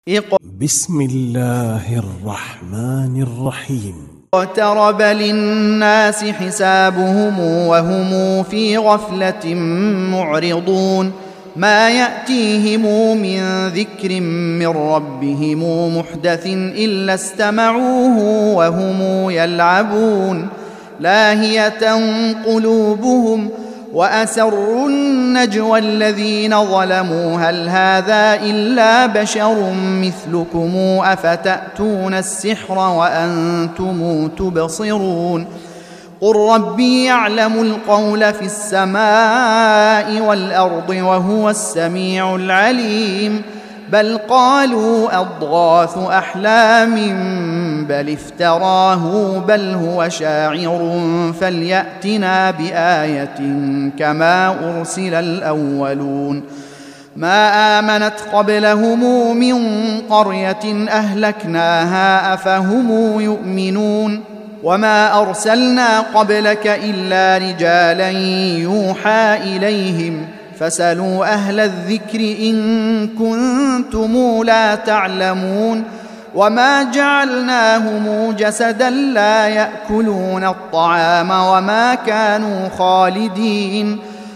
بسم الله الرحمن الرحيم. اقترب للناس حسابهم وهم في غفلة معرضون ما يأتيهم من ذكر من ربهم محدث إلا استمعوه وهم يلعبون لاهية قلوبهم وأسروا النجوى الذين ظلموا هل هذا إلا بشر مثلكم أفتأتون السحر وأنتم تبصرون قل ربي يعلم القول في السماء والأرض وهو السميع العليم بل قالوا أضغاث أحلام بل افتراه بل هو شاعر فليأتنا بآية كما أرسل الأولون ما آمنت قبلهم من قرية أهلكناها أفهم يؤمنون وما أرسلنا قبلك إلا رجالا يوحى إليهم فاسألوا أهل الذكر إن كنتم لا تعلمون وما جعلناهم جسدا لا يأكلون الطعام وما كانوا خالدين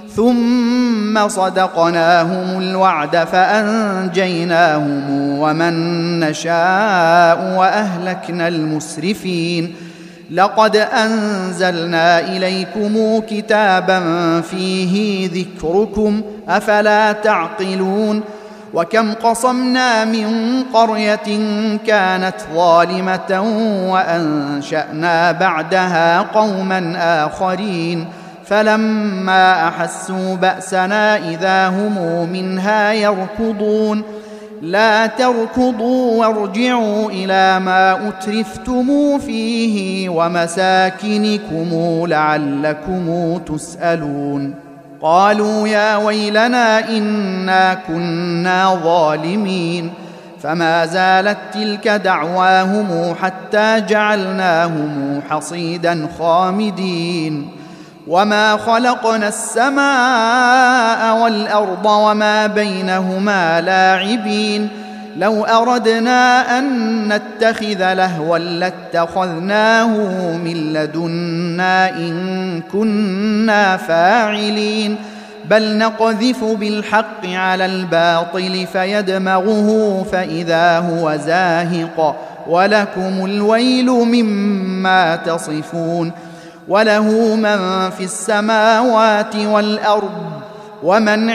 ثم صدقناهم الوعد فأنجيناهم ومن نشاء وأهلكنا المسرفين لقد أنزلنا إليكم كتابا فيه ذكركم أفلا تعقلون وكم قصمنا من قرية كانت ظالمة وأنشأنا بعدها قوما آخرين فلما أحسوا بأسنا إذا هم منها يركضون لا تركضوا وارجعوا إلى ما أترفتم فيه ومساكنكم لعلكم تسألون قالوا يا ويلنا إنا كنا ظالمين فما زالت تلك دعواهم حتى جعلناهم حصيدا خامدين وما خلقنا السماء والأرض وما بينهما لاعبين لو أردنا أن نتخذ لهوا لاتخذناه من لدنا إن كنا فاعلين بل نقذف بالحق على الباطل فيدمغه فإذا هو زاهق ولكم الويل مما تصفون وله من في السماوات والأرض ومن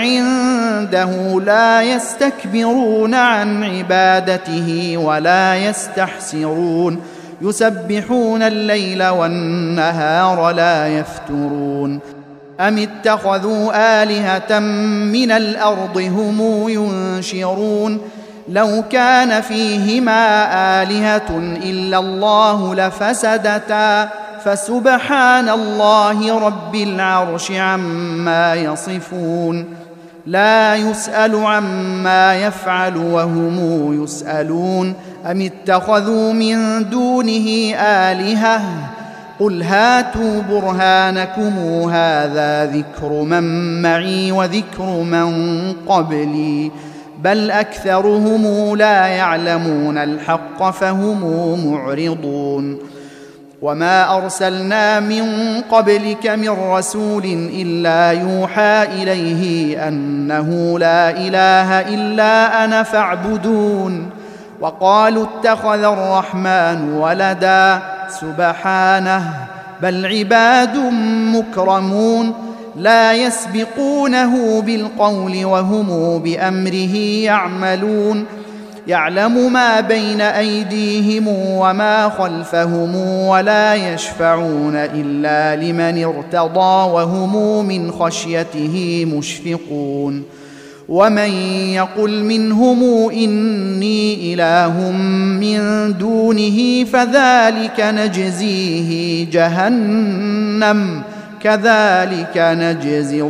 عنده لا يستكبرون عن عبادته ولا يستحسرون يسبحون الليل والنهار لا يفترون أم اتخذوا آلهة من الأرض هم ينشرون لو كان فيهما آلهة إلا الله لفسدتا فسبحان الله رب العرش عما يصفون لا يسأل عما يفعل وهم يسألون أم اتخذوا من دونه آلهة قل هاتوا برهانكم هذا ذكر من معي وذكر من قبلي بل أكثرهم لا يعلمون الحق فهم معرضون وما أرسلنا من قبلك من رسول إلا يوحى إليه أنه لا إله إلا أنا فاعبدون وقالوا اتخذ الرحمن ولدا سبحانه بل عباد مكرمون لا يسبقونه بالقول وهم بأمره يعملون يعلم ما بين أيديهم وما خلفهم ولا يشفعون إلا لمن ارتضى وهم من خشيته مشفقون ومن يقل منهم إني إله من دونه فذلك نجزيه جهنم كذلك نجزي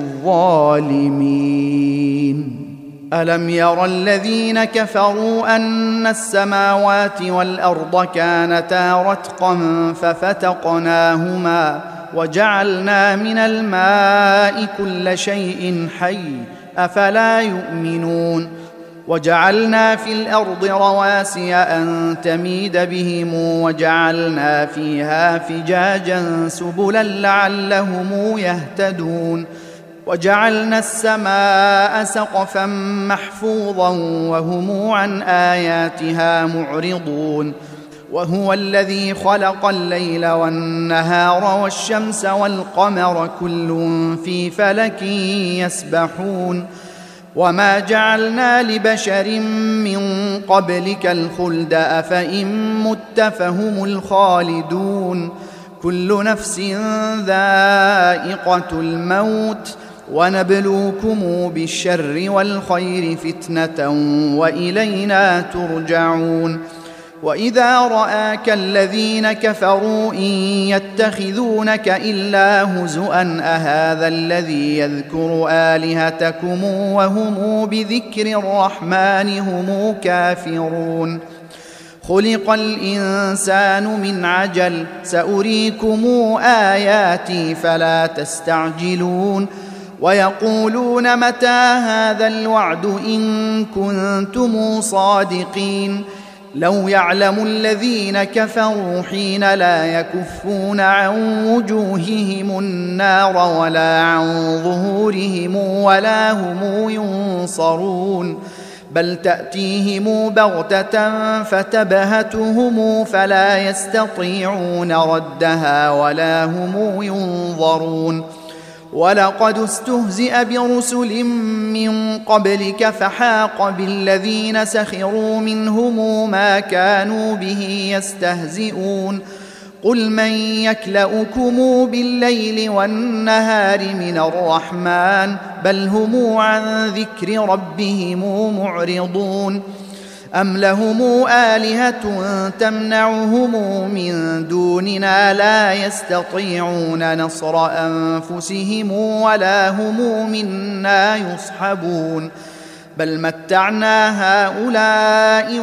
الظالمين ألم ير الذين كفروا أن السماوات والأرض كانتا رتقا ففتقناهما وجعلنا من الماء كل شيء حي أفلا يؤمنون وجعلنا في الأرض رواسي أن تميد بهم وجعلنا فيها فجاجا سبلا لعلهم يهتدون وجعلنا السماء سقفا محفوظا وهم عن آياتها معرضون وهو الذي خلق الليل والنهار والشمس والقمر كل في فلك يسبحون وما جعلنا لبشر من قبلك الخلد أفإن مت فهم الخالدون كل نفس ذائقة الموت ونبلوكم بالشر والخير فتنة وإلينا ترجعون وإذا رآك الذين كفروا إن يتخذونك إلا هزؤا أهذا الذي يذكر آلهتكم وهم بذكر الرحمن هم كافرون خلق الإنسان من عجل سأريكم آياتي فلا تستعجلون ويقولون متى هذا الوعد إن كنتم صادقين لو يعلم الذين كفروا حين لا يكفون عن وجوههم النار ولا عن ظهورهم ولا هم ينصرون بل تأتيهم بغتة فتبهتهم فلا يستطيعون ردها ولا هم ينظرون ولقد استهزئ برسل من قبلك فحاق بالذين سخروا منهم ما كانوا به يستهزئون قل من يكلؤكم بالليل والنهار من الرحمن بل هم عن ذكر ربهم معرضون أم لهم آلهة تمنعهم من دوننا لا يستطيعون نصر أنفسهم ولا هم منا يصحبون بل متعنا هؤلاء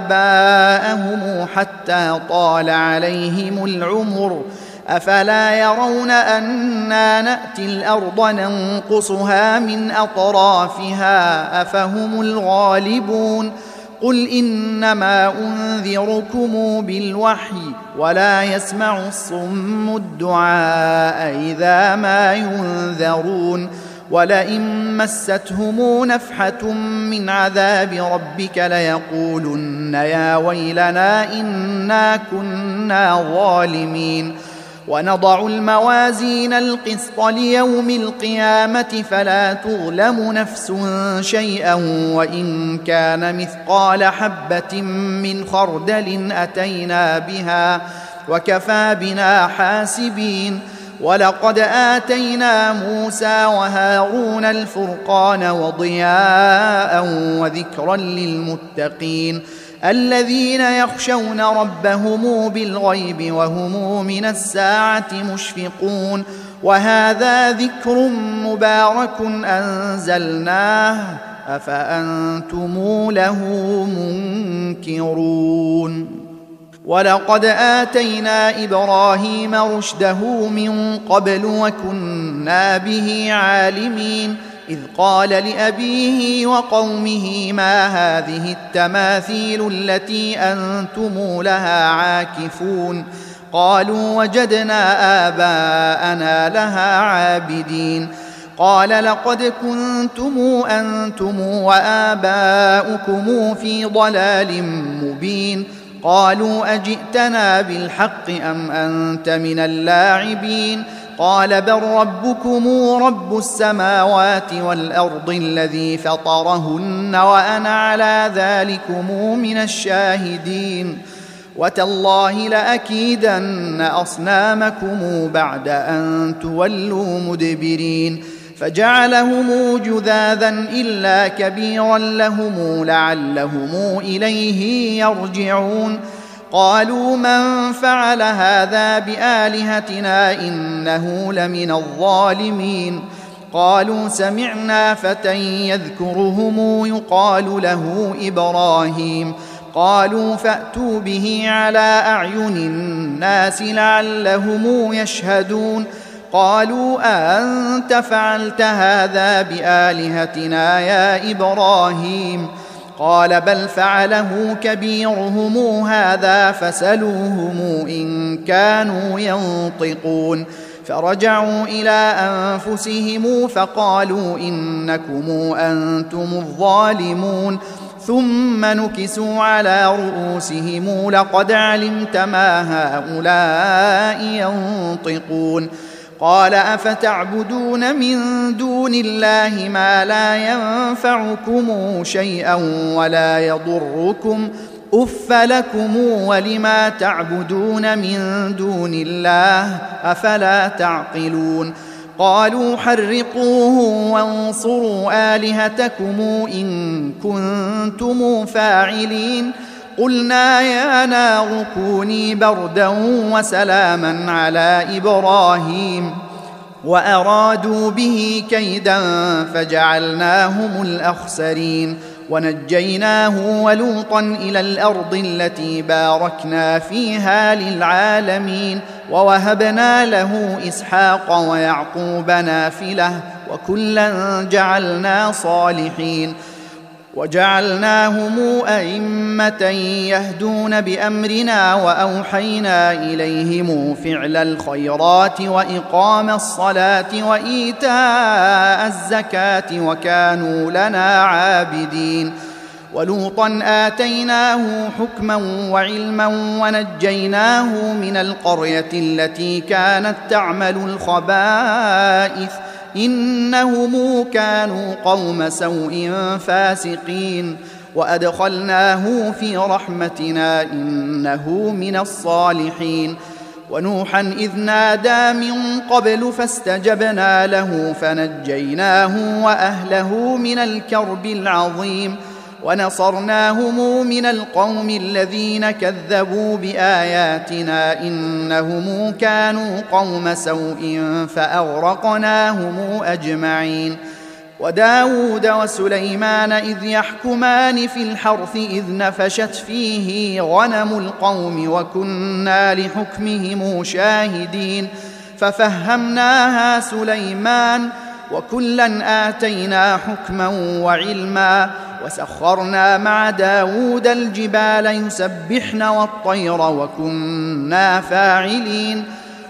وآباءهم حتى طال عليهم العمر أفلا يرون أنا نأتي الأرض ننقصها من أطرافها أفهم الغالبون قل إنما أنذركم بالوحي ولا يسمع الصم الدعاء إذا ما ينذرون ولئن مستهم نفحة من عذاب ربك ليقولن يا ويلنا إنا كنا ظالمين ونضع الموازين القسط ليوم القيامة فلا تظلم نفس شيئا وإن كان مثقال حبة من خردل أتينا بها وكفى بنا حاسبين ولقد آتينا موسى وهارون الفرقان وضياء وذكرا للمتقين الذين يخشون ربهم بالغيب وهم من الساعة مشفقون وهذا ذكر مبارك أنزلناه أفأنتم له منكرون ولقد آتينا إبراهيم رشده من قبل وكنا به عالمين إذ قال لأبيه وقومه ما هذه التماثيل التي أنتم لها عاكفون قالوا وجدنا آباءنا لها عابدين قال لقد كنتم أنتم وآباؤكم في ضلال مبين قالوا أجئتنا بالحق أم أنت من اللاعبين قال بل ربكم رب السماوات والأرض الذي فطرهن وأنا على ذلكم من الشاهدين وتالله لأكيدن أصنامكم بعد أن تولوا مدبرين فجعلهم جذاذا إلا كبيرا لهم لعلهم إليه يرجعون قالوا من فعل هذا بآلهتنا إنه لمن الظالمين قالوا سمعنا فتى يذكرهم يقال له إبراهيم قالوا فأتوا به على أعين الناس لعلهم يشهدون قالوا أأنت فعلت هذا بآلهتنا يا إبراهيم قال بل فعله كبيرهم هذا فسلوهم إن كانوا ينطقون فرجعوا إلى أنفسهم فقالوا إنكم أنتم الظالمون ثم نكسوا على رؤوسهم لقد علمت ما هؤلاء ينطقون قال أفتعبدون من دون الله ما لا ينفعكم شيئا ولا يضركم أف لكم ولما تعبدون من دون الله أفلا تعقلون قالوا حرقوه وانصروا آلهتكم إن كنتم فاعلين قلنا يا نار كوني بردا وسلاما على إبراهيم وأرادوا به كيدا فجعلناهم الأخسرين ونجيناه ولوطا إلى الأرض التي باركنا فيها للعالمين ووهبنا له إسحاق ويعقوب نافلة وكلا جعلنا صالحين وجعلناهم أئمة يهدون بأمرنا وأوحينا إليهم فعل الخيرات وإقام الصلاة وإيتاء الزكاة وكانوا لنا عابدين ولوطا آتيناه حكما وعلما ونجيناه من القرية التي كانت تعمل الخبائث إنهم كانوا قوم سوء فاسقين وأدخلناه في رحمتنا إنه من الصالحين ونوحا إذ نادى من قبل فاستجبنا له فنجيناه وأهله من الكرب العظيم ونصرناهم من القوم الذين كذبوا بآياتنا إنهم كانوا قوم سوء فأغرقناهم أجمعين وداود وسليمان إذ يحكمان في الحرث إذ نفشت فيه غنم القوم وكنا لحكمهم شاهدين ففهمناها سليمان وكلا آتينا حكما وعلما وسخرنا مع داود الجبال يسبحن والطير وكنا فاعلين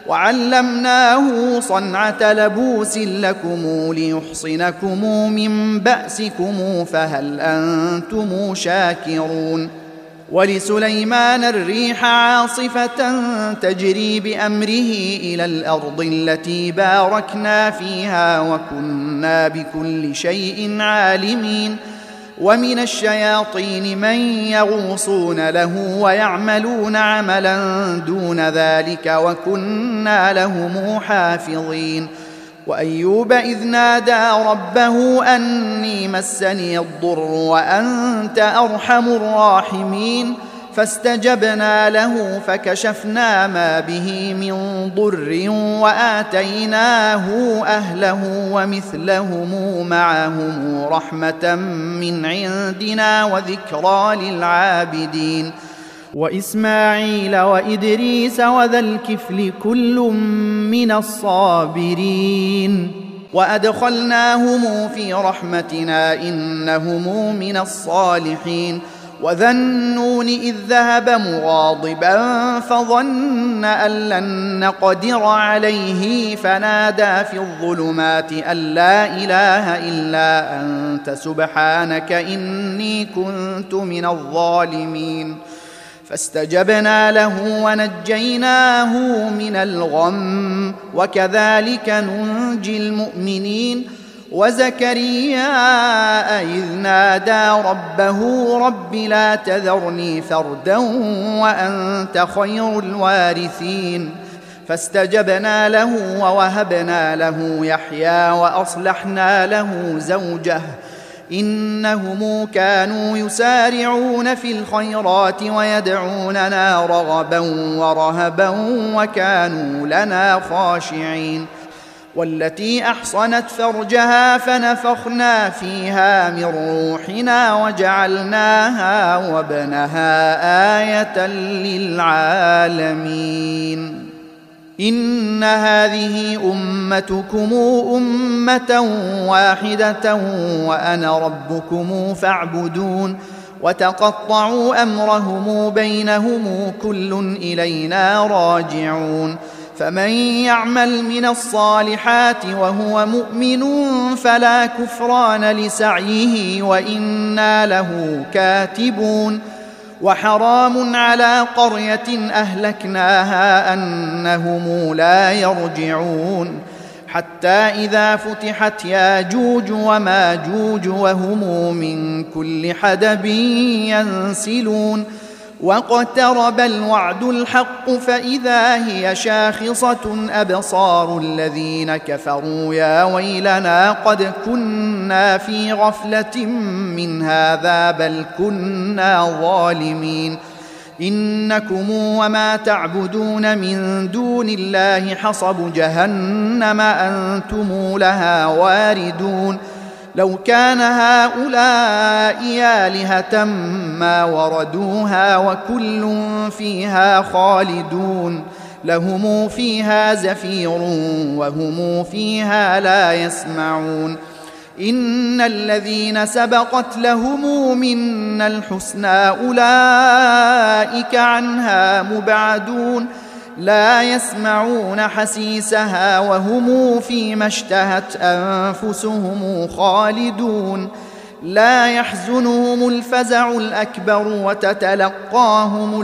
وعلمناه صنعة لبوس لكم ليحصنكم من بأسكم فهل أنتم شاكرون ولسليمان الريح عاصفة تجري بأمره إلى الأرض التي باركنا فيها وكنا بكل شيء عالمين ومن الشياطين من يغوصون له ويعملون عملا دون ذلك وكنا لهم حافظين وأيوب إذ نادى ربه أني مسني الضر وأنت أرحم الراحمين فاستجبنا له فكشفنا ما به من ضر وآتيناه أهله ومثلهم معهم رحمة من عندنا وذكرى للعابدين وإسماعيل وإدريس وذا الكفل كل من الصابرين وأدخلناهم في رحمتنا إنهم من الصالحين وذا النون إذ ذهب مغاضبا فظن أن لن نقدر عليه فنادى في الظلمات أن لا إله إلا أنت سبحانك إني كنت من الظالمين فاستجبنا له ونجيناه من الغم وكذلك ننجي المؤمنين وزكريا إذ نادى ربه رب لا تذرني فردا وأنت خير الوارثين فاستجبنا له ووهبنا له يحيى وأصلحنا له زوجه إنهم كانوا يسارعون في الخيرات ويدعوننا رغبا ورهبا وكانوا لنا خاشعين والتي أحصنت فرجها فنفخنا فيها من روحنا وجعلناها وابنها آية للعالمين إن هذه أمتكم أمة واحدة وأنا ربكم فاعبدون وتقطعوا أمرهم بينهم كل إلينا راجعون فمن يعمل من الصالحات وهو مؤمن فلا كفران لسعيه وإنا له كاتبون وحرام على قرية أهلكناها أنهم لا يرجعون حتى إذا فتحت ياجوج وماجوج وهم من كل حدب ينسلون واقترب الوعد الحق فإذا هي شاخصة أبصار الذين كفروا يا ويلنا قد كنا في غفلة من هذا بل كنا ظالمين إنكم وما تعبدون من دون الله حصب جهنم أنتم لها واردون لو كان هؤلاء آلهة ما وردوها وكل فيها خالدون لهم فيها زفير وهم فيها لا يسمعون إن الذين سبقت لهم منا الحسنى أولئك عنها مبعدون لا يسمعون حسيسها وهم فيما اشتهت أنفسهم خالدون لا يحزنهم الفزع الأكبر وتتلقاهم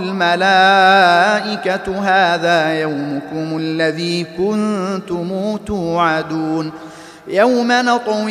الملائكة هذا يومكم الذي كنتم توعدون يوم نطوي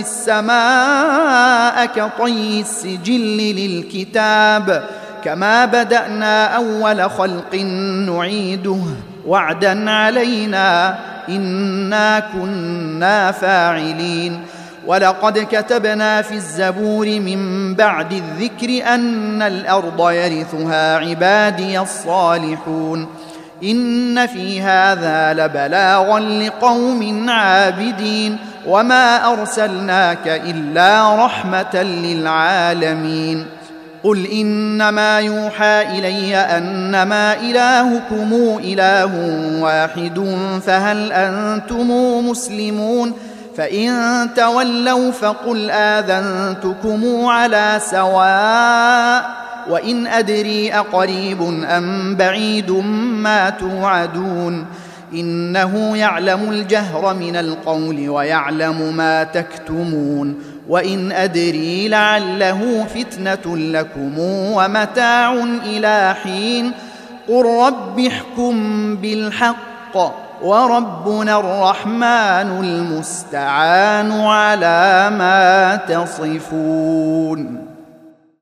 السماء كطي السجل للكتاب كما بدأنا أول خلق نعيده وعدا علينا إنا كنا فاعلين ولقد كتبنا في الزبور من بعد الذكر أن الأرض يرثها عبادي الصالحون إن في هذا لبلاغا لقوم عابدين وما أرسلناك إلا رحمة للعالمين قل إنما يوحى إلي أنما إلهكم إله واحد فهل أنتم مسلمون فإن تولوا فقل آذنتكم على سواء وإن أدري أقريب أم بعيد ما توعدون إنه يعلم الجهر من القول ويعلم ما تكتمون وإن أدري لعله فتنة لكم ومتاع إلى حين قل رب احكم بالحق وربنا الرحمن المستعان على ما تصفون